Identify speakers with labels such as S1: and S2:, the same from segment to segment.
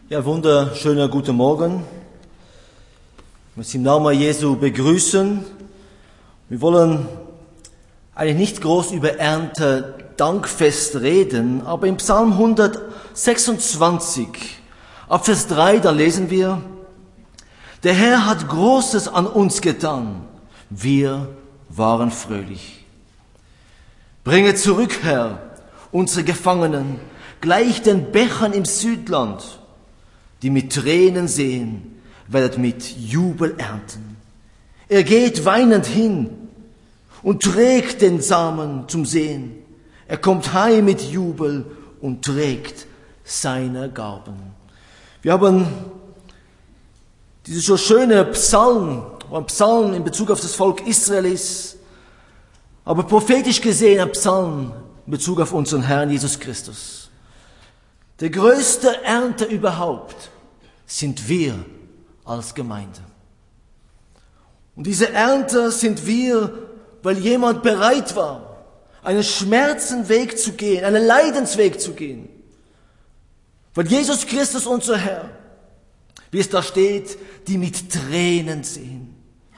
S1: Ja, wunderschöner guten Morgen. Ich möchte im Namen Jesu begrüßen. Wir wollen eigentlich nicht groß über Erntedankfest reden, aber im Psalm 126, ab Vers 3, da lesen wir: Der Herr hat Großes an uns getan, wir waren fröhlich. Bringe zurück, Herr, unsere Gefangenen, gleich den Bächern im Südland, die mit Tränen sehen, werdet mit Jubel ernten. Er geht weinend hin und trägt den Samen zum Sehen. Er kommt heim mit Jubel und trägt seine Gaben. Wir haben diese so schöne Psalm in Bezug auf das Volk Israelis, aber prophetisch gesehen ein Psalm in Bezug auf unseren Herrn Jesus Christus. Der größte Ernte überhaupt sind wir als Gemeinde. Und diese Ernte sind wir, weil jemand bereit war, einen Schmerzenweg zu gehen, einen Leidensweg zu gehen. Weil Jesus Christus, unser Herr, wie es da steht, die mit Tränen sehen.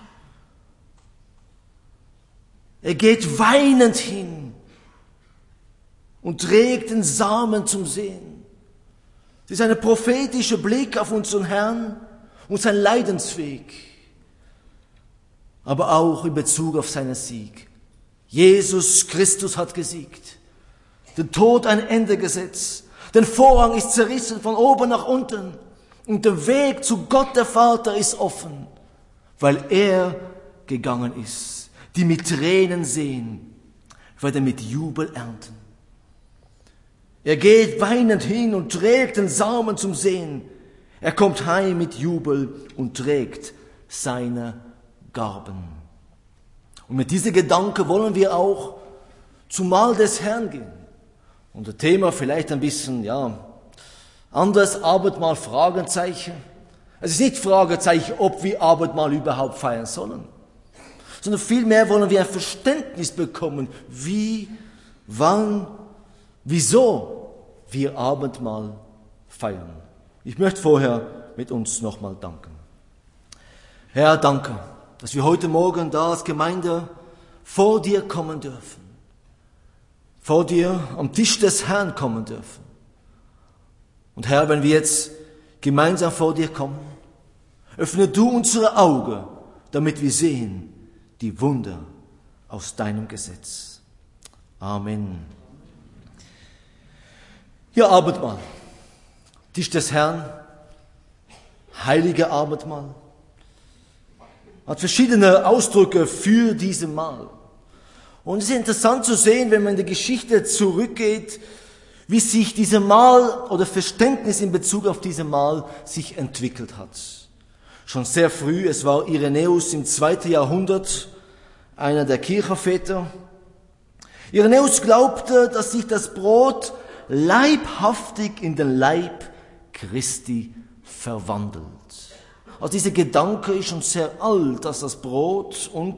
S1: Er geht weinend hin und trägt den Samen zum Sehen. Es ist ein prophetischer Blick auf unseren Herrn und sein Leidensweg, aber auch in Bezug auf seinen Sieg. Jesus Christus hat gesiegt, den Tod ein Ende gesetzt, der Vorhang ist zerrissen von oben nach unten und der Weg zu Gott der Vater ist offen, weil er gegangen ist. Die mit Tränen sehen, werden mit Jubel ernten. Er geht weinend hin und trägt den Samen zum Sehen. Er kommt heim mit Jubel und trägt seine Gaben. Und mit diesem Gedanke wollen wir auch zum Mahl des Herrn gehen. Und das Thema vielleicht ein bisschen, anders, Abendmahl, Fragezeichen. Es ist nicht Fragezeichen, ob wir Abendmahl überhaupt feiern sollen, sondern vielmehr wollen wir ein Verständnis bekommen, wie, wann, wieso wir Abendmahl feiern. Ich möchte vorher mit uns nochmal danken. Herr, danke, dass wir heute Morgen da als Gemeinde vor dir kommen dürfen. Vor dir am Tisch des Herrn kommen dürfen. Und Herr, wenn wir jetzt gemeinsam vor dir kommen, öffne du unsere Augen, damit wir sehen die Wunder aus deinem Gesetz. Amen. Ja, Abendmahl, Tisch des Herrn, heilige Abendmahl, hat verschiedene Ausdrücke für diese Mahl. Und es ist interessant zu sehen, wenn man in die Geschichte zurückgeht, wie sich diese Mahl oder Verständnis in Bezug auf diese Mahl sich entwickelt hat. Schon sehr früh, es war Irenäus im 2. Jahrhundert, einer der Kirchenväter. Irenäus glaubte, dass sich das Brot leibhaftig in den Leib Christi verwandelt. Also dieser Gedanke ist schon sehr alt, dass das Brot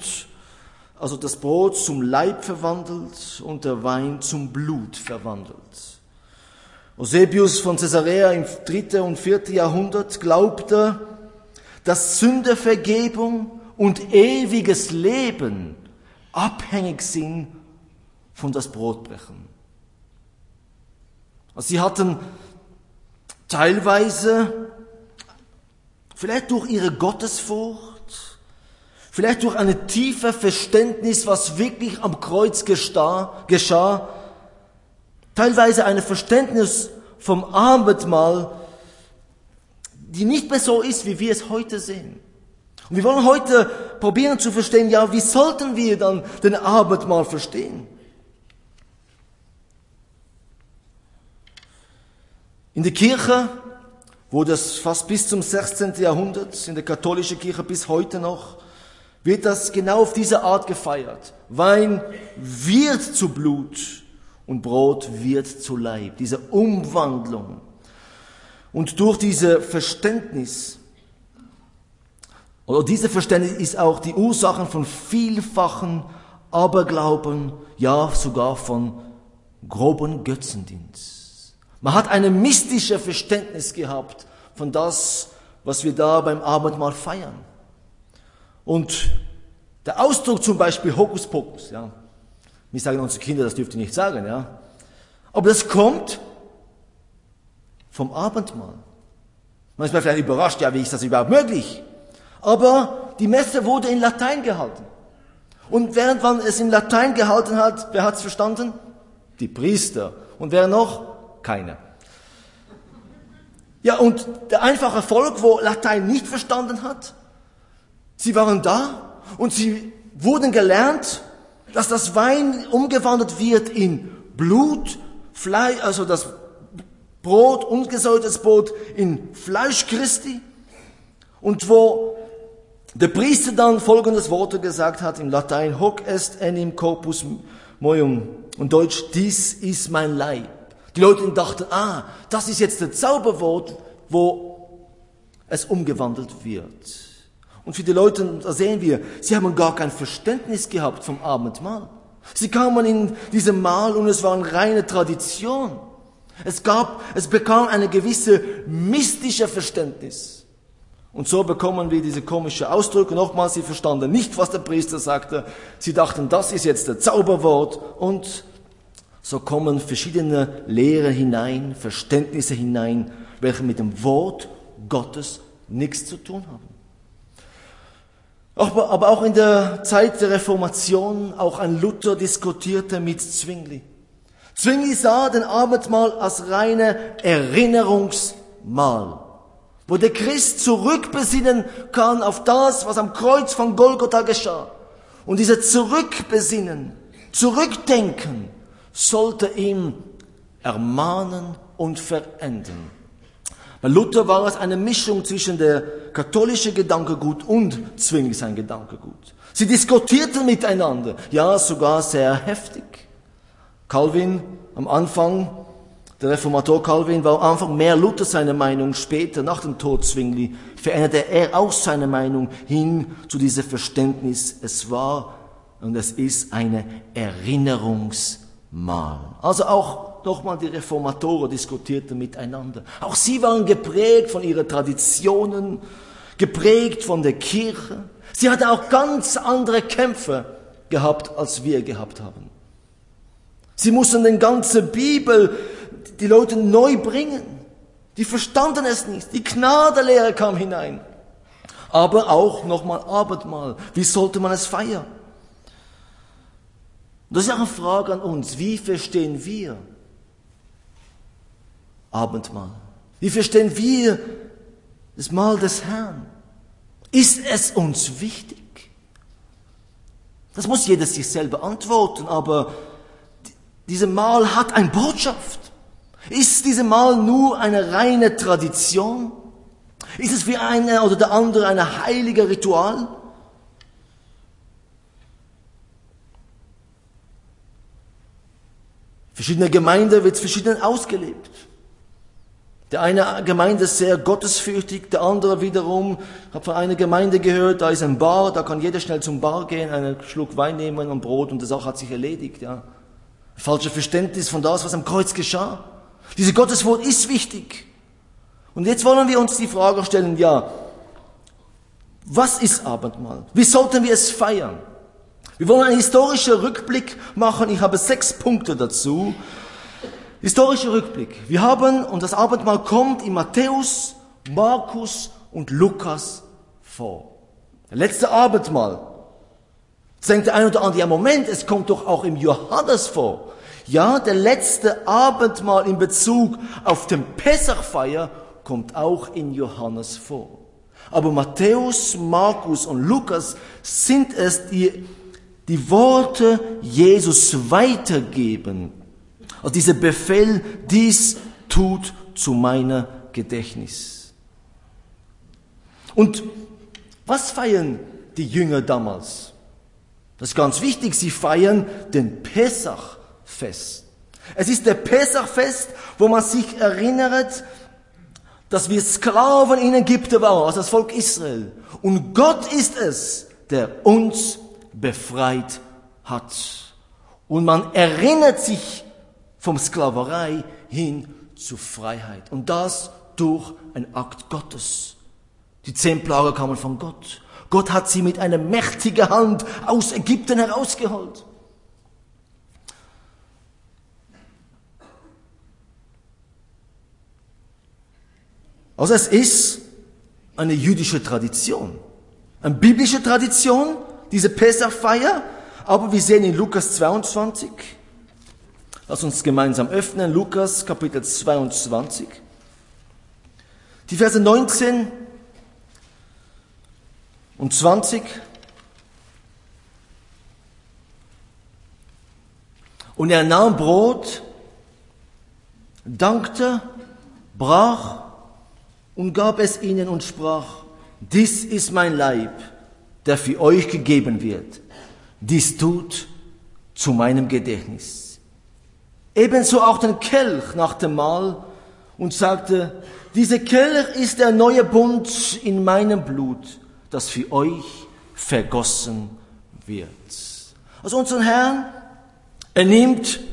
S1: zum Leib verwandelt und der Wein zum Blut verwandelt. Eusebius von Caesarea im 3. und 4. Jahrhundert glaubte, dass Sündenvergebung und ewiges Leben abhängig sind von das Brotbrechen. Also sie hatten teilweise, vielleicht durch ihre Gottesfurcht, vielleicht durch ein tiefes Verständnis, was wirklich am Kreuz geschah, teilweise ein Verständnis vom Abendmahl, die nicht mehr so ist, wie wir es heute sehen. Und wir wollen heute probieren zu verstehen, wie sollten wir dann den Abendmahl verstehen? In der Kirche wurde es fast bis zum 16. Jahrhundert, in der katholischen Kirche bis heute noch, wird das genau auf diese Art gefeiert. Wein wird zu Blut und Brot wird zu Leib. Diese Umwandlung. Und durch dieses Verständnis ist auch die Ursache von vielfachen Aberglauben, ja sogar von groben Götzendienst. Man hat ein mystisches Verständnis gehabt von das, was wir da beim Abendmahl feiern. Und der Ausdruck zum Beispiel Hokuspokus, ja. Wir sagen unsere Kinder, das dürft ihr nicht sagen, ja. Aber das kommt vom Abendmahl. Man ist vielleicht überrascht, ja, wie ist das überhaupt möglich? Aber die Messe wurde in Latein gehalten. Und während man es in Latein gehalten hat, wer hat es verstanden? Die Priester. Und wer noch? Keiner. Ja, und der einfache Volk, wo Latein nicht verstanden hat, sie waren da und sie wurden gelernt, dass das Wein umgewandelt wird in Blut, Fleisch, also das Brot, ungesäuertes Brot in Fleisch Christi. Und wo der Priester dann folgendes Worte gesagt hat in Latein: Hoc est enim corpus meum. Und Deutsch: dies ist mein Leib. Die Leute dachten, das ist jetzt das Zauberwort, wo es umgewandelt wird. Und für die Leute, da sehen wir, sie haben gar kein Verständnis gehabt vom Abendmahl. Sie kamen in diesem Mahl und es war eine reine Tradition. Es bekam eine gewisse mystische Verständnis. Und so bekommen wir diese komischen Ausdrücke. Nochmals, sie verstanden nicht, was der Priester sagte. Sie dachten, das ist jetzt das Zauberwort. Und so kommen verschiedene Lehren hinein, Verständnisse hinein, welche mit dem Wort Gottes nichts zu tun haben. Aber auch in der Zeit der Reformation, auch ein Luther diskutierte mit Zwingli. Zwingli sah den Abendmahl als reine Erinnerungsmahl, wo der Christ zurückbesinnen kann auf das, was am Kreuz von Golgotha geschah. Und dieses Zurückbesinnen, Zurückdenken, sollte ihn ermahnen und verändern. Bei Luther war es eine Mischung zwischen der katholischen Gedankengut und Zwingli sein Gedankengut. Sie diskutierten miteinander, ja sogar sehr heftig. Calvin am Anfang, der Reformator Calvin, war am Anfang mehr Luther seine Meinung. Später, nach dem Tod Zwingli, veränderte er auch seine Meinung hin zu diesem Verständnis. Es war und es ist eine Erinnerungsmahl. Also auch nochmal die Reformatoren diskutierten miteinander. Auch sie waren geprägt von ihren Traditionen, geprägt von der Kirche. Sie hatten auch ganz andere Kämpfe gehabt, als wir gehabt haben. Sie mussten die ganze Bibel die Leute neu bringen. Die verstanden es nicht. Die Gnadenlehre kam hinein. Aber auch nochmal Abendmahl. Wie sollte man es feiern? Das ist auch eine Frage an uns. Wie verstehen wir Abendmahl? Wie verstehen wir das Mahl des Herrn? Ist es uns wichtig? Das muss jeder sich selber antworten, aber diese Mahl hat eine Botschaft. Ist diese Mahl nur eine reine Tradition? Ist es für eine oder der andere ein heiliger Ritual? Verschiedene Gemeinden wird es verschieden ausgelebt. Der eine Gemeinde ist sehr gottesfürchtig, der andere wiederum, ich habe von einer Gemeinde gehört, da ist ein Bar, da kann jeder schnell zum Bar gehen, einen Schluck Wein nehmen und Brot und die Sache hat sich erledigt. Ja. Falsches Verständnis von das, was am Kreuz geschah. Dieses Gotteswort ist wichtig. Und jetzt wollen wir uns die Frage stellen, ja, was ist Abendmahl? Wie sollten wir es feiern? Wir wollen einen historischen Rückblick machen. Ich habe 6 Punkte dazu. Historischer Rückblick. Wir haben, und das Abendmahl kommt in Matthäus, Markus und Lukas vor. Der letzte Abendmahl. Jetzt denkt der eine oder andere, ja Moment, es kommt doch auch im Johannes vor. Ja, der letzte Abendmahl in Bezug auf den Pessachfeier kommt auch in Johannes vor. Aber Matthäus, Markus und Lukas sind es, die Worte Jesus weitergeben. Also dieser Befehl, dies tut zu meiner Gedächtnis. Und was feiern die Jünger damals? Das ist ganz wichtig, sie feiern den Pessachfest. Es ist der Pessachfest, wo man sich erinnert, dass wir Sklaven in Ägypten waren, also das Volk Israel. Und Gott ist es, der uns befreit hat. Und man erinnert sich vom Sklaverei hin zur Freiheit. Und das durch einen Akt Gottes. Die 10 Plagen kamen von Gott. Gott hat sie mit einer mächtigen Hand aus Ägypten herausgeholt. Also es ist eine jüdische Tradition, eine biblische Tradition, diese Pessachfeier, aber wir sehen in Lukas 22, lass uns gemeinsam öffnen, Lukas Kapitel 22, die Verse 19 und 20. Und er nahm Brot, dankte, brach und gab es ihnen und sprach, dies ist mein Leib, der für euch gegeben wird. Dies tut zu meinem Gedächtnis. Ebenso auch den Kelch nach dem Mahl und sagte, dieser Kelch ist der neue Bund in meinem Blut, das für euch vergossen wird. Also unser Herr, er nimmt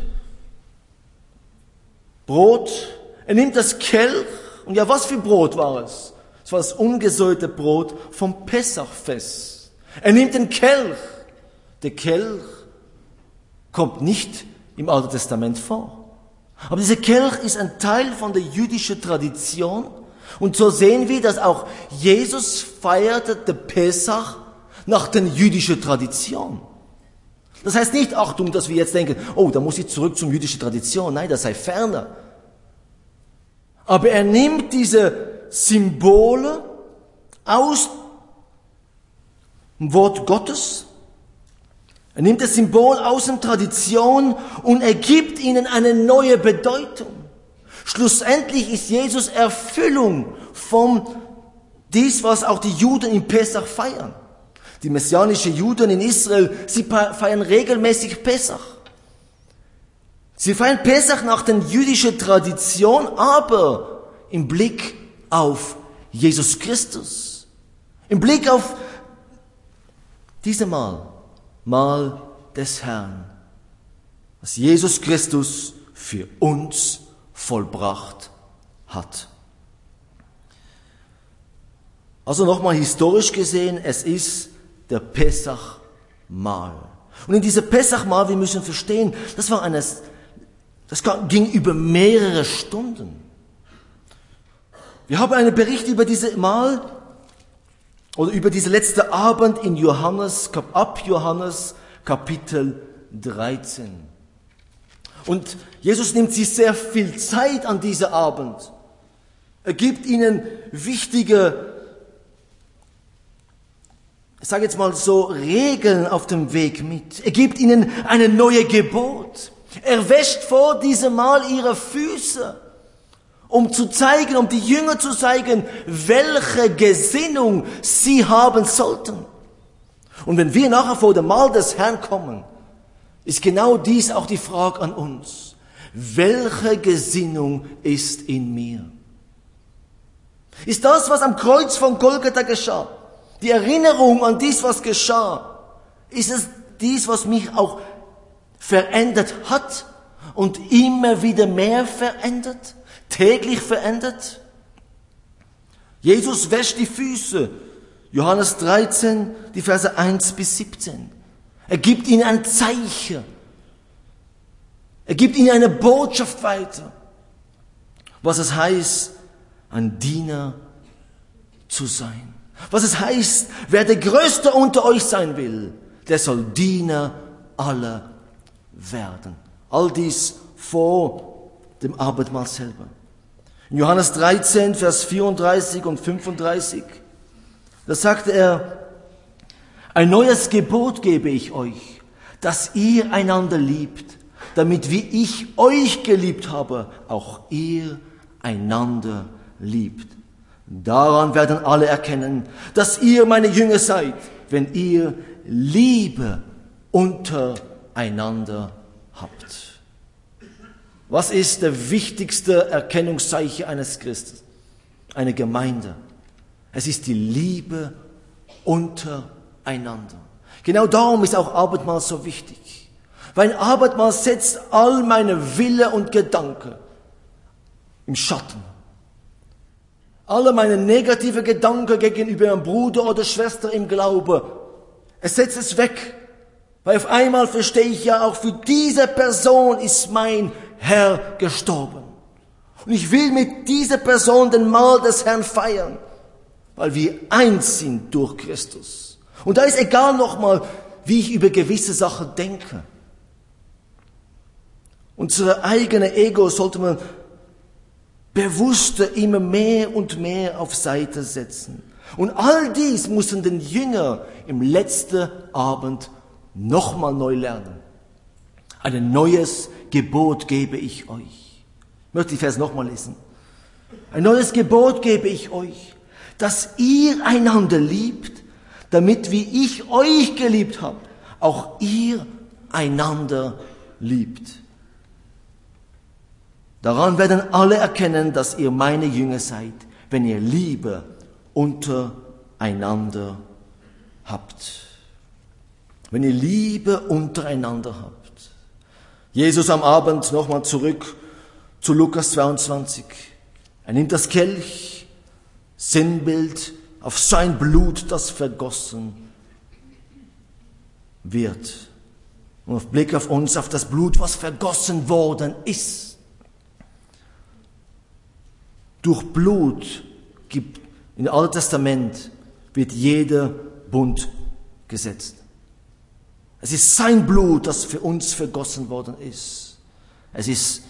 S1: Brot, er nimmt das Kelch, und ja, was für Brot war es? Es war das ungesäuerte Brot vom Pessachfest. Er nimmt den Kelch. Der Kelch kommt nicht im Alten Testament vor. Aber dieser Kelch ist ein Teil von der jüdischen Tradition. Und so sehen wir, dass auch Jesus feierte den Pessach nach der jüdischen Tradition. Das heißt nicht, Achtung, dass wir jetzt denken, oh, da muss ich zurück zur jüdischen Tradition. Nein, das sei ferner. Aber er nimmt diese Symbole aus dem Wort Gottes. Er nimmt das Symbol aus der Tradition und er gibt ihnen eine neue Bedeutung. Schlussendlich ist Jesus Erfüllung von dies, was auch die Juden im Pessach feiern. Die messianischen Juden in Israel, sie feiern regelmäßig Pessach. Sie feiern Pessach nach der jüdischen Tradition, aber im Blick auf Jesus Christus. Im Blick auf diese Mahl des Herrn, was Jesus Christus für uns vollbracht hat. Also nochmal historisch gesehen, es ist der Pessachmahl. Und in dieser Pessachmahl, wir müssen verstehen, das ging über mehrere Stunden. Wir haben einen Bericht über diese Mahl oder über diese letzte Abend in Johannes Kapitel 13. Und Jesus nimmt sich sehr viel Zeit an diesem Abend. Er gibt ihnen wichtige, ich sage jetzt mal so, Regeln auf dem Weg mit. Er gibt ihnen eine neue Gebot. Er wäscht vor diesem Mal ihre Füße, um die Jünger zu zeigen, welche Gesinnung sie haben sollten. Und wenn wir nachher vor dem Mahl des Herrn kommen, ist genau dies auch die Frage an uns. Welche Gesinnung ist in mir? Ist das, was am Kreuz von Golgatha geschah, die Erinnerung an dies, was geschah, ist es dies, was mich auch verändert hat und immer wieder mehr verändert, täglich verändert? Jesus wäscht die Füße. Johannes 13, die Verse 1 bis 17. Er gibt ihnen ein Zeichen. Er gibt ihnen eine Botschaft weiter, was es heißt, ein Diener zu sein. Was es heißt, wer der Größte unter euch sein will, der soll Diener aller werden. All dies vor dem Abendmahl selber. In Johannes 13, Vers 34 und 35, da sagte er, ein neues Gebot gebe ich euch, dass ihr einander liebt, damit wie ich euch geliebt habe, auch ihr einander liebt. Daran werden alle erkennen, dass ihr meine Jünger seid, wenn ihr Liebe untereinander habt. Was ist der wichtigste Erkennungszeichen eines Christen? Eine Gemeinde. Es ist die Liebe untereinander. Genau darum ist auch Abendmahl so wichtig. Weil ein Abendmahl setzt all meine Wille und Gedanken im Schatten. Alle meine negative Gedanken gegenüber einem Bruder oder Schwester im Glaube, es setzt es weg. Weil auf einmal verstehe ich ja, auch für diese Person ist mein Herr gestorben. Und ich will mit dieser Person den Mahl des Herrn feiern, weil wir eins sind durch Christus. Und da ist egal nochmal, wie ich über gewisse Sachen denke. Unsere eigene Ego sollte man bewusster immer mehr und mehr auf Seite setzen. Und all dies mussten den Jünger im letzten Abend nochmal neu lernen. Ein neues Gebot gebe ich euch. Ich möchte die Vers nochmal lesen. Ein neues Gebot gebe ich euch, dass ihr einander liebt, damit wie ich euch geliebt habe, auch ihr einander liebt. Daran werden alle erkennen, dass ihr meine Jünger seid, wenn ihr Liebe untereinander habt. Wenn ihr Liebe untereinander habt. Jesus am Abend nochmal zurück zu Lukas 22. Er nimmt das Kelch, Sinnbild auf sein Blut, das vergossen wird. Und auf Blick auf uns, auf das Blut, was vergossen worden ist. Durch Blut gibt im Alten Testament wird jeder Bund gesetzt. Es ist sein Blut, das für uns vergossen worden ist. Es ist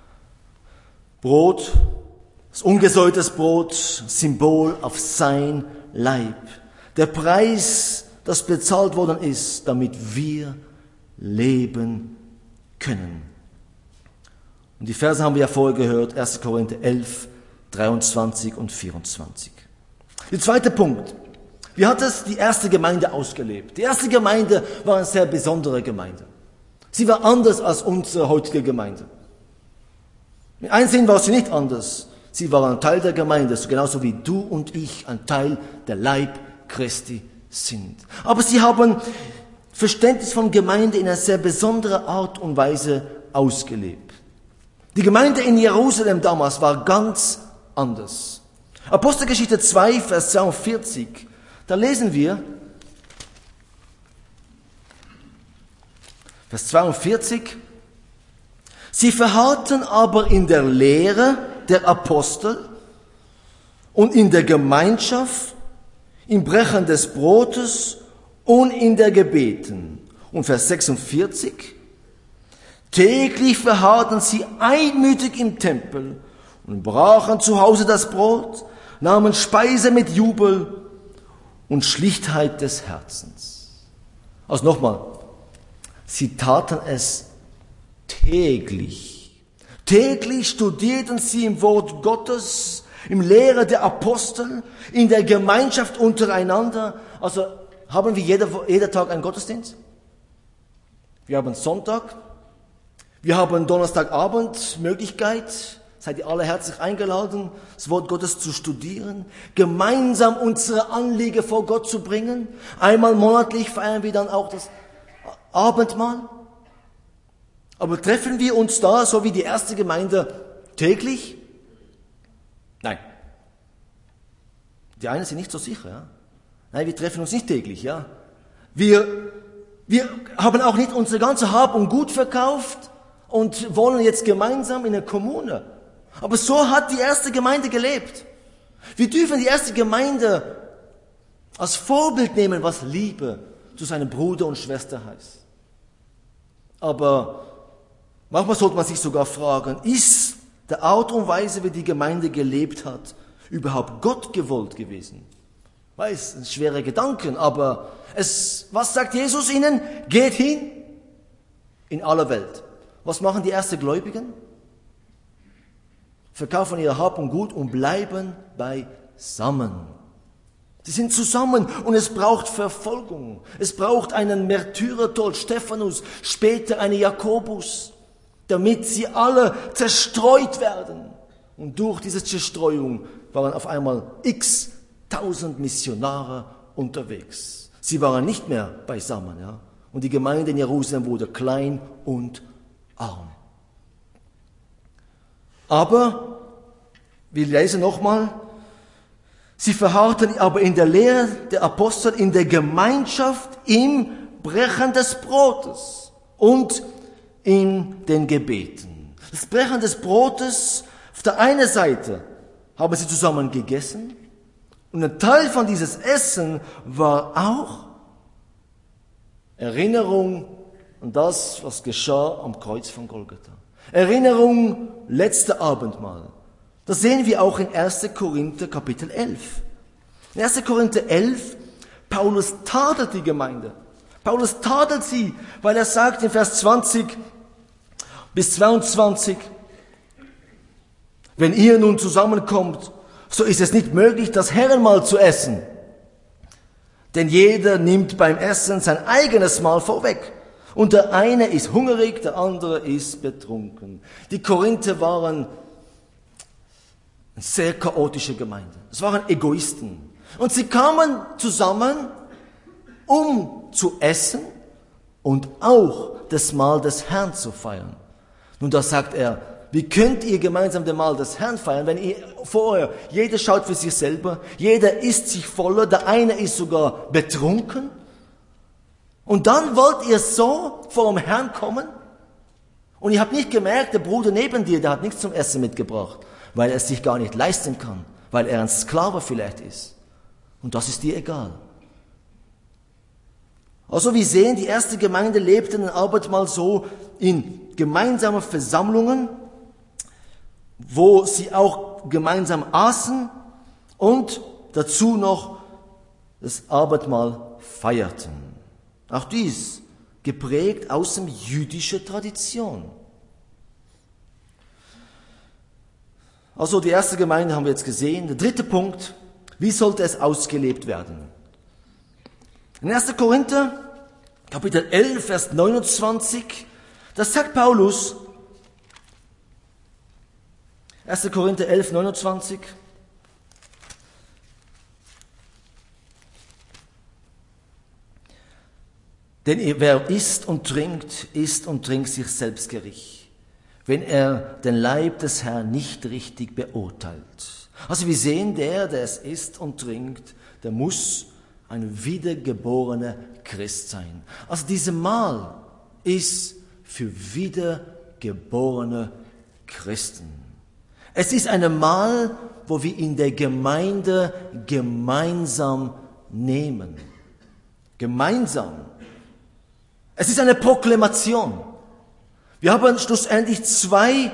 S1: Brot, das ungesäuertes Brot, Symbol auf sein Leib. Der Preis, das bezahlt worden ist, damit wir leben können. Und die Verse haben wir ja vorher gehört, 1. Korinther 11, 23 und 24. Der zweite Punkt. Wie hat es die erste Gemeinde ausgelebt? Die erste Gemeinde war eine sehr besondere Gemeinde. Sie war anders als unsere heutige Gemeinde. In einem Sinn war sie nicht anders. Sie war ein Teil der Gemeinde, genauso wie du und ich ein Teil der Leib Christi sind. Aber sie haben Verständnis von Gemeinde in einer sehr besonderen Art und Weise ausgelebt. Die Gemeinde in Jerusalem damals war ganz anders. Apostelgeschichte 2, Vers 42, da lesen wir, Vers 42, sie verharrten aber in der Lehre der Apostel und in der Gemeinschaft, im Brechen des Brotes und in der Gebeten. Und Vers 46, täglich verharrten sie einmütig im Tempel und brachen zu Hause das Brot, nahmen Speise mit Jubel und Schlichtheit des Herzens. Also nochmal, sie taten es täglich. Täglich studierten sie im Wort Gottes, im Lehre der Apostel, in der Gemeinschaft untereinander. Also haben wir jeder Tag einen Gottesdienst. Wir haben Sonntag. Wir haben Donnerstagabend Möglichkeit, seid ihr alle herzlich eingeladen, das Wort Gottes zu studieren, gemeinsam unsere Anliegen vor Gott zu bringen. Einmal monatlich feiern wir dann auch das Abendmahl. Aber treffen wir uns da, so wie die erste Gemeinde, täglich? Nein. Die einen sind nicht so sicher. Ja? Nein, wir treffen uns nicht täglich. Ja? Wir haben auch nicht unsere ganze Hab und Gut verkauft und wollen jetzt gemeinsam in der Kommune. Aber so hat die erste Gemeinde gelebt. Wir dürfen die erste Gemeinde als Vorbild nehmen, was Liebe zu seinem Bruder und Schwester heißt. Aber manchmal sollte man sich sogar fragen, ist der Art und Weise, wie die Gemeinde gelebt hat, überhaupt Gott gewollt gewesen? Weiß, ein schwerer Gedanken, aber was sagt Jesus ihnen? Geht hin in aller Welt. Was machen die ersten Gläubigen? Verkaufen ihr Hab und Gut und bleiben beisammen. Sie sind zusammen und es braucht Verfolgung. Es braucht einen Märtyrertod, Stephanus, später einen Jakobus, damit sie alle zerstreut werden. Und durch diese Zerstreuung waren auf einmal x-tausend Missionare unterwegs. Sie waren nicht mehr beisammen. Ja? Und die Gemeinde in Jerusalem wurde klein und arm. Aber wir lesen nochmal, Sie verharrten aber in der Lehre der Apostel, in der Gemeinschaft, im Brechen des Brotes und in den Gebeten. Das Brechen des Brotes, auf der einen Seite haben sie zusammen gegessen und ein Teil von dieses Essen war auch Erinnerung an das, was geschah am Kreuz von Golgatha. Erinnerung, letzte Abendmahl. Das sehen wir auch in 1. Korinther Kapitel 11. In 1. Korinther 11, Paulus tadelt die Gemeinde. Paulus tadelt sie, weil er sagt in Vers 20 bis 22, wenn ihr nun zusammenkommt, so ist es nicht möglich, das Herrenmahl zu essen. Denn jeder nimmt beim Essen sein eigenes Mahl vorweg. Und der eine ist hungrig, der andere ist betrunken. Die Korinther waren eine sehr chaotische Gemeinde. Es waren Egoisten. Und sie kamen zusammen, um zu essen und auch das Mahl des Herrn zu feiern. Nun, da sagt er, wie könnt ihr gemeinsam das Mahl des Herrn feiern, wenn ihr vorher, jeder schaut für sich selber, jeder isst sich voller, der eine ist sogar betrunken. Und dann wollt ihr so vor dem Herrn kommen? Und ihr habt nicht gemerkt, der Bruder neben dir, der hat nichts zum Essen mitgebracht, weil er es sich gar nicht leisten kann, weil er ein Sklave vielleicht ist. Und das ist dir egal. Also wir sehen, die erste Gemeinde lebte den Abendmahl so in gemeinsamen Versammlungen, wo sie auch gemeinsam aßen und dazu noch das Abendmahl feierten. Auch dies geprägt aus der jüdischen Tradition. Also die erste Gemeinde haben wir jetzt gesehen. Der dritte Punkt, wie sollte es ausgelebt werden? In 1. Korinther, Kapitel 11, Vers 29, das sagt Paulus, 1. Korinther 11, 29, denn wer isst und trinkt sich selbst Gericht, wenn er den Leib des Herrn nicht richtig beurteilt. Also wir sehen, der es isst und trinkt, der muss ein wiedergeborener Christ sein. Also dieses Mahl ist für wiedergeborene Christen. Es ist ein Mahl, wo wir in der Gemeinde gemeinsam nehmen. Gemeinsam. Es ist eine Proklamation. Wir haben schlussendlich zwei,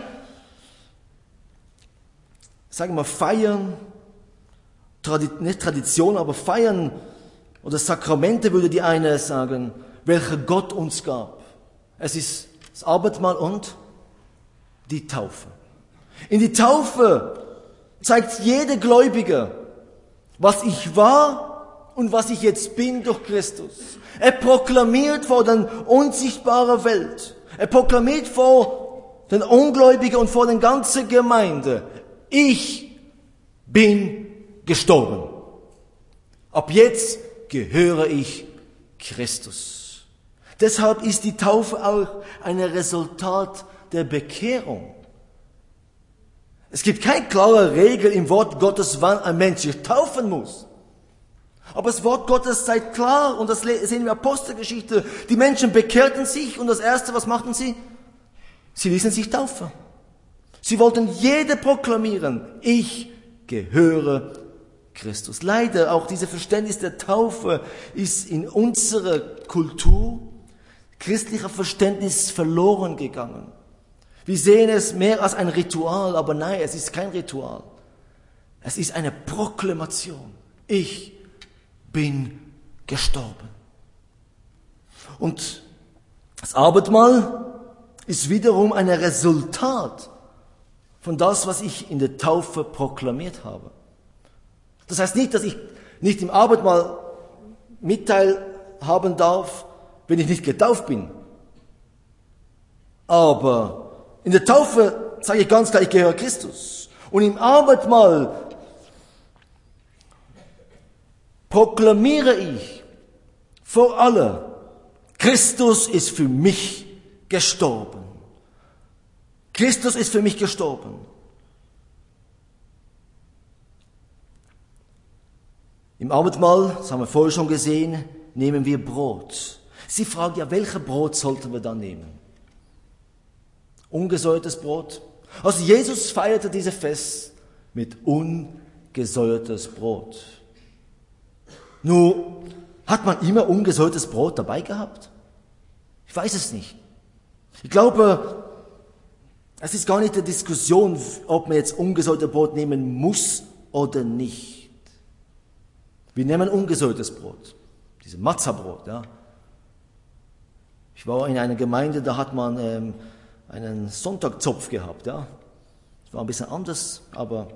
S1: sagen wir Feiern, nicht Tradition, aber Feiern oder Sakramente, würde die eine sagen, welche Gott uns gab. Es ist das Abendmahl und die Taufe. In die Taufe zeigt jeder Gläubige, was ich war und was ich jetzt bin durch Christus. Er proklamiert vor der unsichtbaren Welt. Er proklamiert vor den Ungläubigen und vor der ganzen Gemeinde. Ich bin gestorben. Ab jetzt gehöre ich Christus. Deshalb ist die Taufe auch ein Resultat der Bekehrung. Es gibt keine klare Regel im Wort Gottes, wann ein Mensch sich taufen muss. Aber das Wort Gottes sei klar, und das sehen wir in der Apostelgeschichte. Die Menschen bekehrten sich und das Erste, was machten sie? Sie ließen sich taufen. Sie wollten jede proklamieren, ich gehöre Christus. Leider auch dieses Verständnis der Taufe ist in unserer Kultur, christlicher Verständnis verloren gegangen. Wir sehen es mehr als ein Ritual, aber nein, es ist kein Ritual. Es ist eine Proklamation. Ich bin gestorben. Und das Abendmahl ist wiederum ein Resultat von das, was ich in der Taufe proklamiert habe. Das heißt nicht, dass ich nicht im Abendmahl Mitteil haben darf, wenn ich nicht getauft bin. Aber in der Taufe sage ich ganz klar, ich gehöre Christus. Und im Abendmahl proklamiere ich vor alle, Christus ist für mich gestorben. Christus ist für mich gestorben. Im Abendmahl, das haben wir vorher schon gesehen, nehmen wir Brot. Sie fragt ja, welches Brot sollten wir dann nehmen? Ungesäuertes Brot? Also Jesus feierte dieses Fest mit ungesäuertes Brot. Nun, hat man immer ungesäuertes Brot dabei gehabt? Ich weiß es nicht. Ich glaube, es ist gar nicht die Diskussion, ob man jetzt ungesäuertes Brot nehmen muss oder nicht. Wir nehmen ungesäuertes Brot, dieses Matzahbrot. Ja. Ich war in einer Gemeinde, da hat man einen Sonntagzopf gehabt. Ja. Das war ein bisschen anders, aber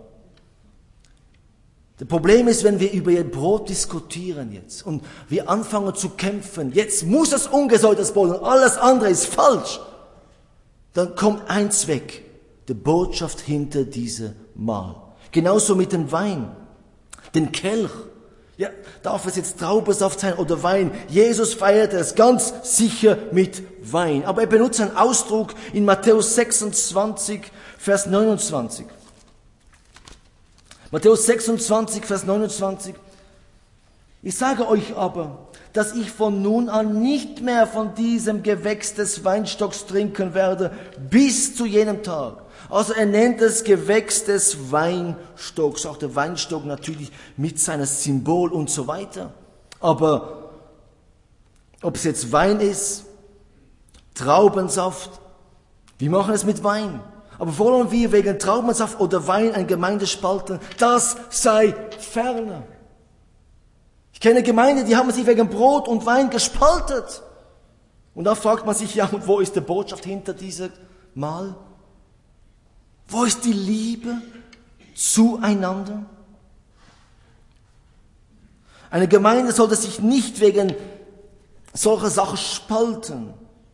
S1: das Problem ist, wenn wir über ihr Brot diskutieren jetzt und wir anfangen zu kämpfen, jetzt muss es ungesäuertes Brot und alles andere ist falsch, dann kommt eins weg, die Botschaft hinter diesem Mahl. Genauso mit dem Wein, den Kelch. Ja, darf es jetzt Traubensaft sein oder Wein? Jesus feierte es ganz sicher mit Wein. Aber er benutzt einen Ausdruck in Matthäus 26, Vers 29. Matthäus 26, Vers 29. Ich sage euch aber, dass ich von nun an nicht mehr von diesem Gewächs des Weinstocks trinken werde, bis zu jenem Tag. Also er nennt es Gewächs des Weinstocks, auch der Weinstock natürlich mit seinem Symbol und so weiter. Aber ob es jetzt Wein ist, Traubensaft, wir machen es mit Wein. Aber wollen wir wegen Traubensaft oder Wein eine Gemeinde spalten, das sei ferne. Ich kenne Gemeinden, die haben sich wegen Brot und Wein gespaltet. Und da fragt man sich, ja, und wo ist die Botschaft hinter diesem Mahl? Wo ist die Liebe zueinander? Eine Gemeinde sollte sich nicht wegen solcher Sachen spalten.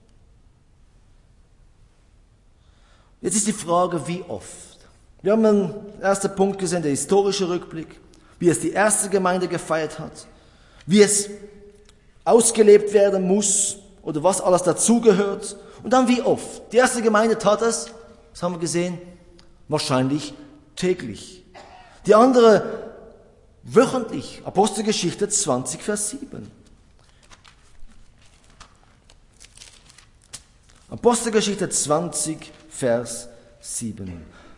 S1: Jetzt ist die Frage, wie oft? Wir haben einen ersten Punkt gesehen, der historische Rückblick, wie es die erste Gemeinde gefeiert hat, wie es ausgelebt werden muss oder was alles dazugehört und dann wie oft. Die erste Gemeinde tat es, das haben wir gesehen, wahrscheinlich täglich. Die andere wöchentlich. Apostelgeschichte 20, Vers 7. Apostelgeschichte 20, Vers 7.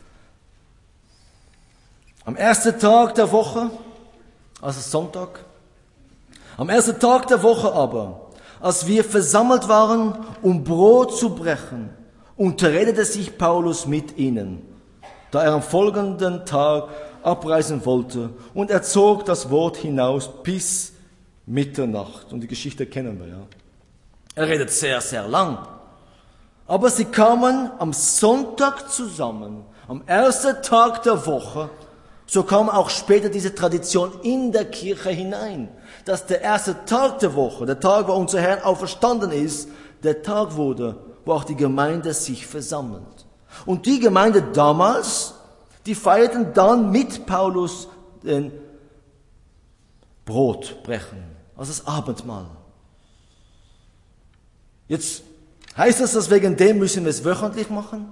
S1: Am ersten Tag der Woche, also Sonntag, am ersten Tag der Woche aber, als wir versammelt waren, um Brot zu brechen, unterredete sich Paulus mit ihnen, da er am folgenden Tag abreisen wollte, und er zog das Wort hinaus bis Mitternacht. Und die Geschichte kennen wir, ja. Er redet sehr, sehr lang. Aber sie kamen am Sonntag zusammen, am ersten Tag der Woche. So kam auch später diese Tradition in der Kirche hinein, dass der erste Tag der Woche, der Tag, wo unser Herr auferstanden ist, der Tag wurde, wo auch die Gemeinde sich versammelt. Und die Gemeinde damals, die feierten dann mit Paulus den Brotbrechen, also das Abendmahl. Jetzt heißt das, dass wegen dem müssen wir es wöchentlich machen?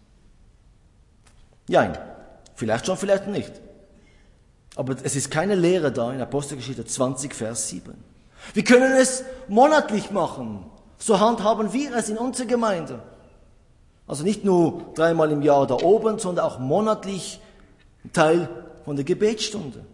S1: Nein, vielleicht schon, vielleicht nicht. Aber es ist keine Lehre da in Apostelgeschichte 20, Vers 7. Wir können es monatlich machen. So handhaben wir es in unserer Gemeinde. Also nicht nur 3-mal im Jahr da oben, sondern auch monatlich Teil von der Gebetsstunde.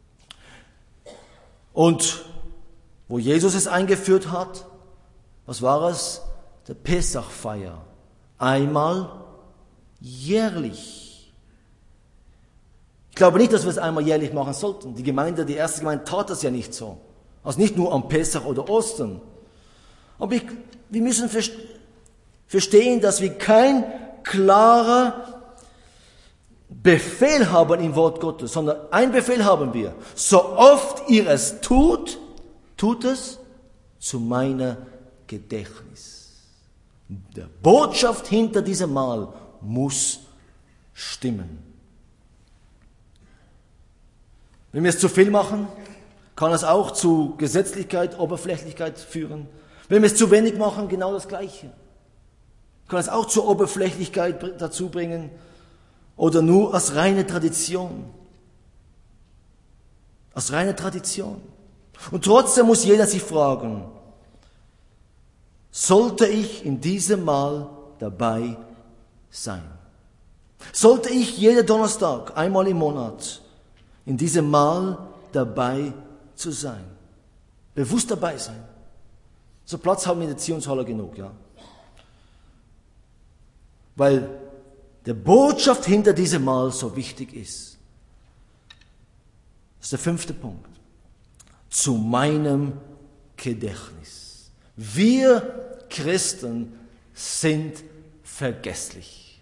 S1: Und wo Jesus es eingeführt hat, was war es? Der Pessachfeier. Einmal jährlich. Ich glaube nicht, dass wir es einmal jährlich machen sollten. Die erste Gemeinde tat das ja nicht so. Also nicht nur am Pessach oder Ostern. Aber wir müssen verstehen, dass wir kein klarer Befehl haben im Wort Gottes, sondern ein Befehl haben wir. So oft ihr es tut es zu meiner Gedächtnis. Die Botschaft hinter diesem Mahl muss stimmen. Wenn wir es zu viel machen, kann es auch zu Gesetzlichkeit, Oberflächlichkeit führen. Wenn wir es zu wenig machen, genau das Gleiche. Kann es auch zur Oberflächlichkeit dazu bringen oder nur als reine Tradition. aus reiner Tradition. Und trotzdem muss jeder sich fragen, sollte ich in diesem Mahl dabei sein? Sollte ich jeden Donnerstag, einmal im Monat, in diesem Mahl dabei zu sein? Bewusst dabei sein. So Platz haben wir in der Zionshalle genug, ja. Weil der Botschaft hinter diesem Mahl so wichtig ist. Das ist der 5. Punkt. Zu meinem Gedächtnis. Wir Christen sind vergesslich.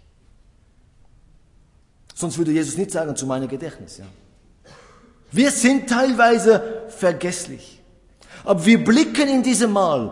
S1: Sonst würde Jesus nicht sagen, zu meinem Gedächtnis. Ja. Wir sind teilweise vergesslich. Aber wir blicken in diesem Mahl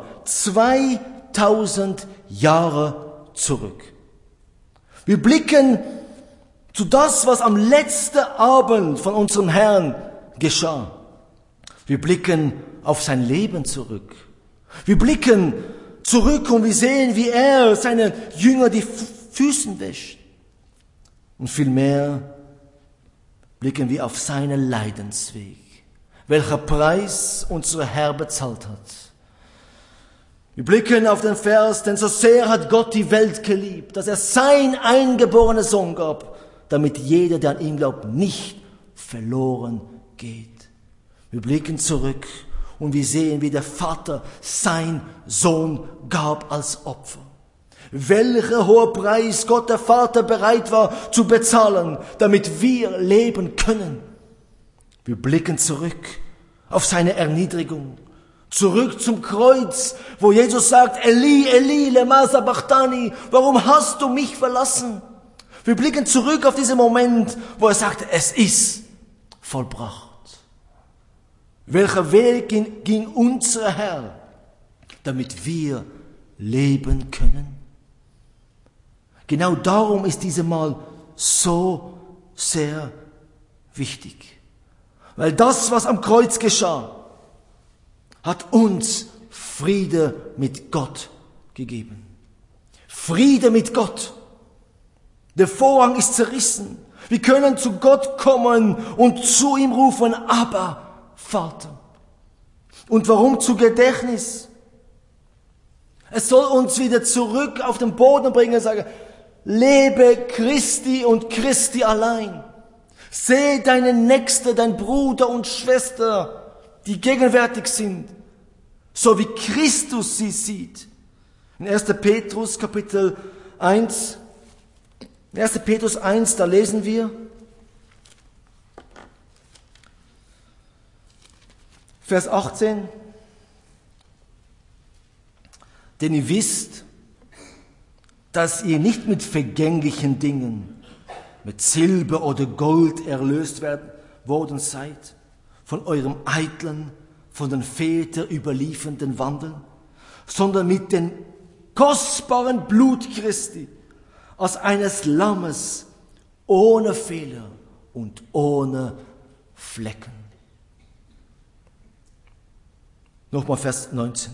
S1: 2000 Jahre zurück. Wir blicken zu das, was am letzten Abend von unserem Herrn geschah. Wir blicken auf sein Leben zurück. Wir blicken zurück und wir sehen, wie er seine Jünger die Füße wäscht. Und vielmehr blicken wir auf seinen Leidensweg, welcher Preis unser Herr bezahlt hat. Wir blicken auf den Vers, denn so sehr hat Gott die Welt geliebt, dass er sein eingeborenen Sohn gab, damit jeder, der an ihn glaubt, nicht verloren geht. Wir blicken zurück und wir sehen, wie der Vater sein Sohn gab als Opfer. Welcher hoher Preis Gott der Vater bereit war zu bezahlen, damit wir leben können. Wir blicken zurück auf seine Erniedrigung, zurück zum Kreuz, wo Jesus sagt, Eli, Eli, lema sabachthani, warum hast du mich verlassen? Wir blicken zurück auf diesen Moment, wo er sagte, es ist vollbracht. Welcher Weg ging unser Herr, damit wir leben können? Genau darum ist dieses Mal so sehr wichtig. Weil das, was am Kreuz geschah, hat uns Friede mit Gott gegeben. Friede mit Gott. Der Vorhang ist zerrissen. Wir können zu Gott kommen und zu ihm rufen, Abba, Vater. Und warum zu Gedächtnis? Es soll uns wieder zurück auf den Boden bringen und sagen, lebe Christi und Christi allein. Sehe deinen Nächsten, dein Bruder und Schwester, die gegenwärtig sind, so wie Christus sie sieht. In 1. Petrus Kapitel 1, in 1. Petrus 1, da lesen wir, Vers 18, denn ihr wisst, dass ihr nicht mit vergänglichen Dingen, mit Silber oder Gold erlöst worden seid, von eurem eitlen, von den Vätern überliefernden Wandel, sondern mit dem kostbaren Blut Christi, als eines Lammes, ohne Fehler und ohne Flecken. Nochmal Vers 19.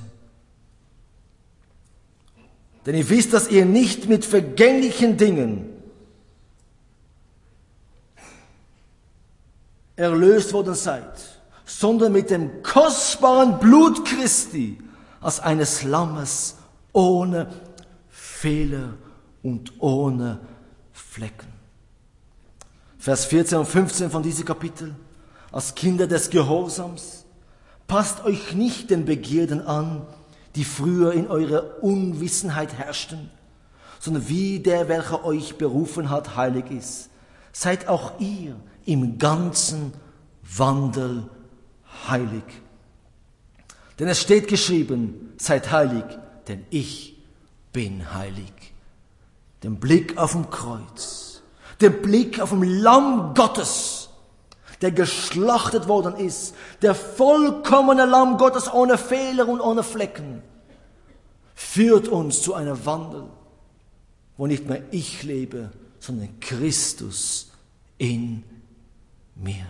S1: Denn ihr wisst, dass ihr nicht mit vergänglichen Dingen erlöst worden seid, sondern mit dem kostbaren Blut Christi, als eines Lammes, ohne Fehler und ohne Flecken. Vers 14 und 15 von diesem Kapitel. Als Kinder des Gehorsams, passt euch nicht den Begierden an, die früher in eurer Unwissenheit herrschten, sondern wie der, welcher euch berufen hat, heilig ist. Seid auch ihr im ganzen Wandel heilig. Denn es steht geschrieben, seid heilig, denn ich bin heilig. Den Blick auf dem Kreuz, den Blick auf dem Lamm Gottes, der geschlachtet worden ist, der vollkommene Lamm Gottes ohne Fehler und ohne Flecken, führt uns zu einem Wandel, wo nicht mehr ich lebe, sondern Christus in mir.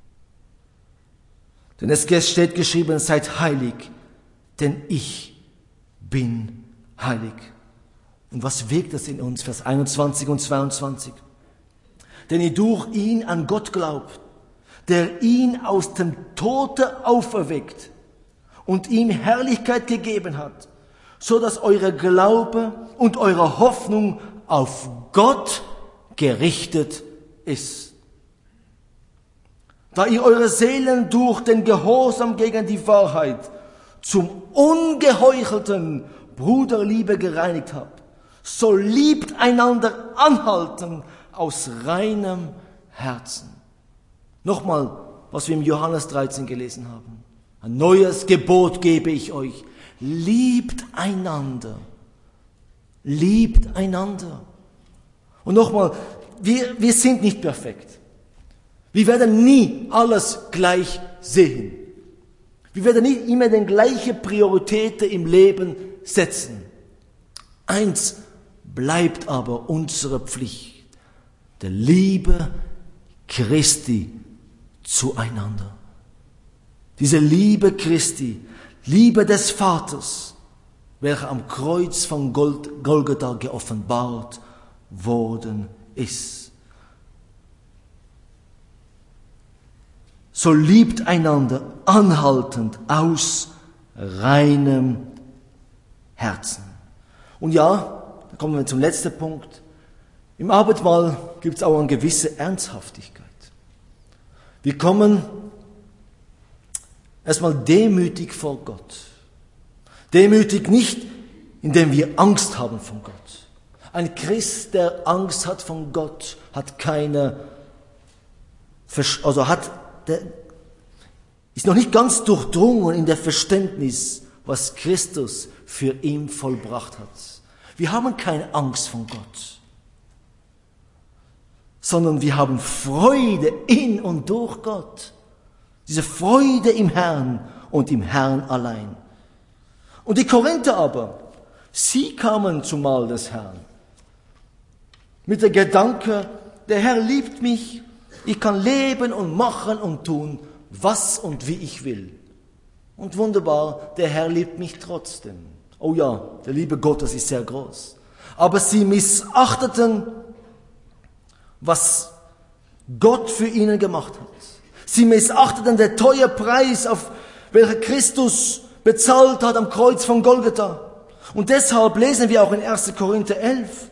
S1: Denn es steht geschrieben, seid heilig, denn ich bin heilig. Und was wirkt das in uns? Vers 21 und 22. Denn ihr durch ihn an Gott glaubt, der ihn aus dem Tode auferweckt und ihm Herrlichkeit gegeben hat, so dass euer Glaube und eure Hoffnung auf Gott gerichtet ist. Da ihr eure Seelen durch den Gehorsam gegen die Wahrheit zum ungeheuchelten Bruderliebe gereinigt habt, so liebt einander anhalten aus reinem Herzen. Nochmal, was wir im Johannes 13 gelesen haben. Ein neues Gebot gebe ich euch. Liebt einander. Liebt einander. Und nochmal, wir sind nicht perfekt. Wir werden nie alles gleich sehen. Wir werden nicht immer die gleichen Prioritäten im Leben setzen. Eins bleibt aber unsere Pflicht, der Liebe Christi zueinander. Diese Liebe Christi, Liebe des Vaters, welche am Kreuz von Golgatha geoffenbart worden ist. So liebt einander anhaltend aus reinem Herzen. Und ja, da kommen wir zum letzten Punkt. Im Abendmahl gibt es auch eine gewisse Ernsthaftigkeit. Wir kommen erstmal demütig vor Gott. Demütig nicht, indem wir Angst haben von Gott. Ein Christ, der Angst hat von Gott, ist noch nicht ganz durchdrungen in der Verständnis, was Christus für ihn vollbracht hat. Wir haben keine Angst von Gott, sondern wir haben Freude in und durch Gott. Diese Freude im Herrn und im Herrn allein. Und die Korinther aber, sie kamen zum Mahl des Herrn mit der Gedanke, der Herr liebt mich, ich kann leben und machen und tun, was und wie ich will. Und wunderbar, der Herr liebt mich trotzdem. Oh ja, der Liebe Gottes ist sehr groß. Aber sie missachteten, was Gott für ihnen gemacht hat. Sie missachteten den teuren Preis, auf welchen Christus bezahlt hat am Kreuz von Golgatha. Und deshalb lesen wir auch in 1. Korinther 11,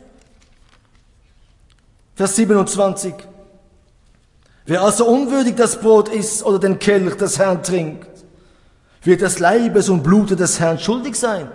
S1: Vers 27. Wer also unwürdig das Brot isst oder den Kelch des Herrn trinkt, wird des Leibes und Blutes des Herrn schuldig sein.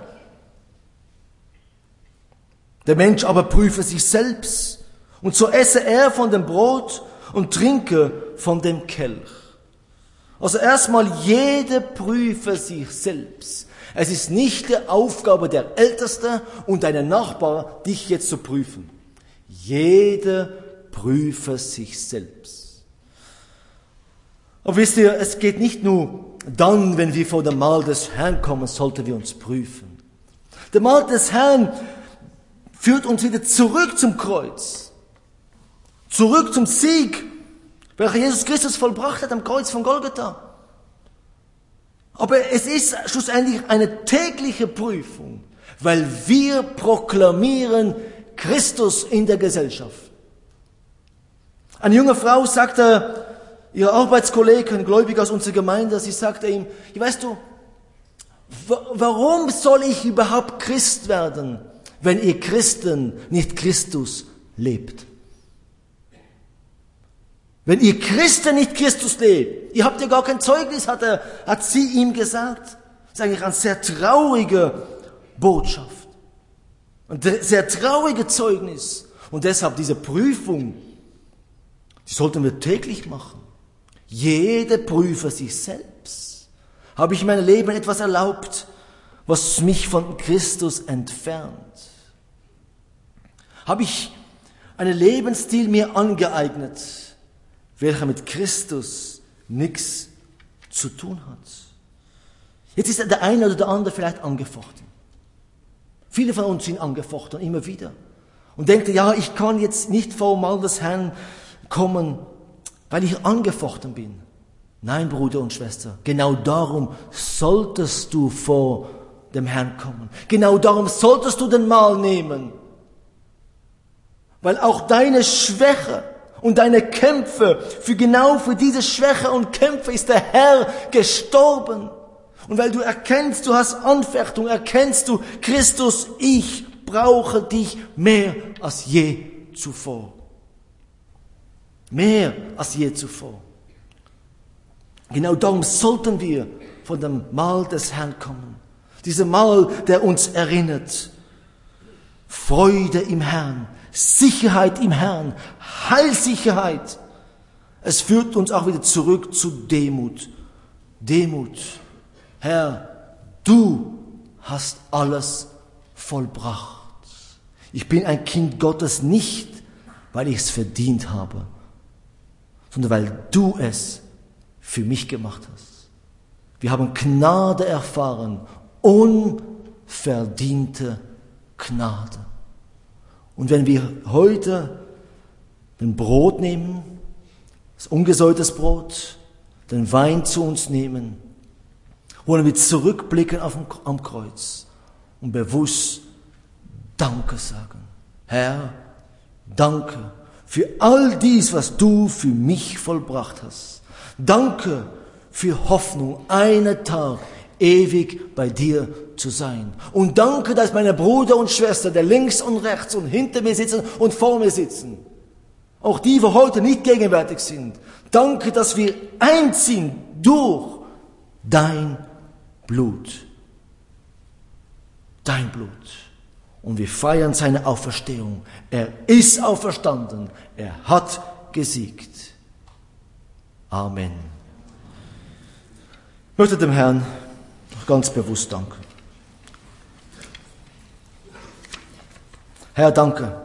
S1: Der Mensch aber prüfe sich selbst, und so esse er von dem Brot und trinke von dem Kelch. Also erstmal, jeder prüfe sich selbst. Es ist nicht die Aufgabe der Ältesten und deiner Nachbarn, dich jetzt zu prüfen. Jeder prüfe sich selbst. Aber wisst ihr, es geht nicht nur dann, wenn wir vor dem Mahl des Herrn kommen, sollten wir uns prüfen. Der Mahl des Herrn führt uns wieder zurück zum Kreuz. Zurück zum Sieg, welcher Jesus Christus vollbracht hat am Kreuz von Golgatha. Aber es ist schlussendlich eine tägliche Prüfung, weil wir proklamieren Christus in der Gesellschaft. Eine junge Frau sagte ihr Arbeitskollege, ein Gläubiger aus unserer Gemeinde, sie sagte ihm, weißt du, warum soll ich überhaupt Christ werden, wenn ihr Christen nicht Christus lebt? Wenn ihr Christen nicht Christus lebt, ihr habt ja gar kein Zeugnis, hat sie ihm gesagt. Das ist eigentlich eine sehr traurige Botschaft. Ein sehr trauriges Zeugnis. Und deshalb diese Prüfung, die sollten wir täglich machen. Jeder prüfe sich selbst. Habe ich in meinem Leben etwas erlaubt, was mich von Christus entfernt? Habe ich einen Lebensstil mir angeeignet, welcher mit Christus nichts zu tun hat? Jetzt ist der eine oder der andere vielleicht angefochten. Viele von uns sind angefochten, immer wieder. Und denken, ja, ich kann jetzt nicht vor dem Mahl des Herrn kommen, weil ich angefochten bin. Nein, Bruder und Schwester, genau darum solltest du vor dem Herrn kommen. Genau darum solltest du den Mahl nehmen. Weil auch deine Schwäche Und deine Kämpfe, genau für diese Schwäche und Kämpfe ist der Herr gestorben. Und weil du erkennst, du hast Anfechtung, erkennst du, Christus, ich brauche dich mehr als je zuvor. Mehr als je zuvor. Genau darum sollten wir von dem Mahl des Herrn kommen. Dieser Mahl, der uns erinnert. Freude im Herrn, Sicherheit im Herrn, Heilsicherheit. Es führt uns auch wieder zurück zu Demut. Demut. Herr, du hast alles vollbracht. Ich bin ein Kind Gottes nicht, weil ich es verdient habe, sondern weil du es für mich gemacht hast. Wir haben Gnade erfahren, unverdiente Gnade. Und wenn wir heute ein Brot nehmen, das ungesäuertes Brot, den Wein zu uns nehmen, wollen wir zurückblicken am Kreuz und bewusst Danke sagen. Herr, danke für all dies, was du für mich vollbracht hast. Danke für Hoffnung, einen Tag ewig bei dir zu sein. Und danke, dass meine Bruder und Schwester, der links und rechts und hinter mir sitzen und vor mir sitzen, auch die, die heute nicht gegenwärtig sind, danke, dass wir einziehen durch dein Blut. Dein Blut. Und wir feiern seine Auferstehung. Er ist auferstanden. Er hat gesiegt. Amen. Ich möchte dem Herrn ganz bewusst danken. Herr, danke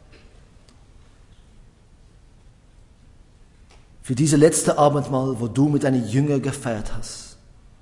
S1: für diese letzte Abendmahl, wo du mit deinen Jüngern gefeiert hast.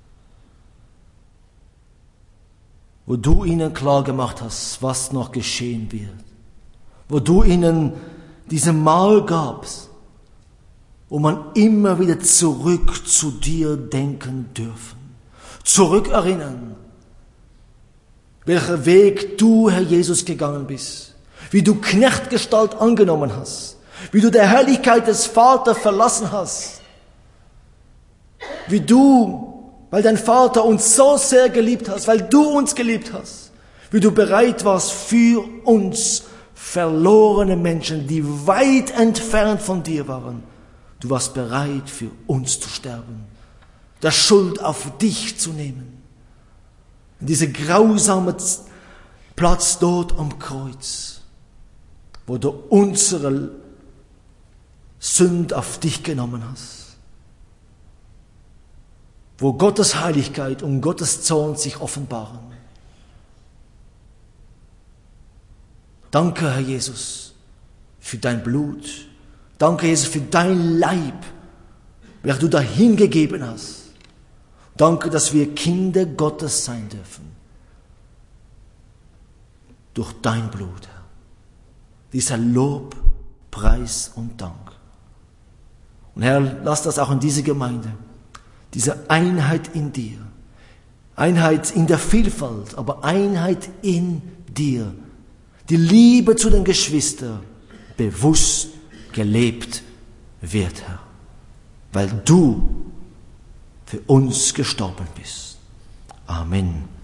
S1: Wo du ihnen klar gemacht hast, was noch geschehen wird. Wo du ihnen diese Mahl gabst, wo man immer wieder zurück zu dir denken dürfen. Zurückerinnern, welcher Weg du, Herr Jesus, gegangen bist. Wie du Knechtgestalt angenommen hast. Wie du der Herrlichkeit des Vaters verlassen hast. Wie du, weil dein Vater uns so sehr geliebt hast, weil du uns geliebt hast, wie du bereit warst für uns verlorene Menschen, die weit entfernt von dir waren. Du warst bereit, für uns zu sterben, der Schuld auf dich zu nehmen. In diese grausame Platz dort am Kreuz, wo du unsere Sünde auf dich genommen hast. Wo Gottes Heiligkeit und Gottes Zorn sich offenbaren. Danke, Herr Jesus, für dein Blut. Danke, Jesus, für dein Leib, welches du dahingegeben hast. Danke, dass wir Kinder Gottes sein dürfen. Durch dein Blut, Herr. Dieser Lob, Preis und Dank. Und Herr, lass das auch in dieser Gemeinde. Diese Einheit in dir. Einheit in der Vielfalt, aber Einheit in dir. Die Liebe zu den Geschwistern bewusst gelebt wird, Herr. Weil du für uns gestorben bist. Amen.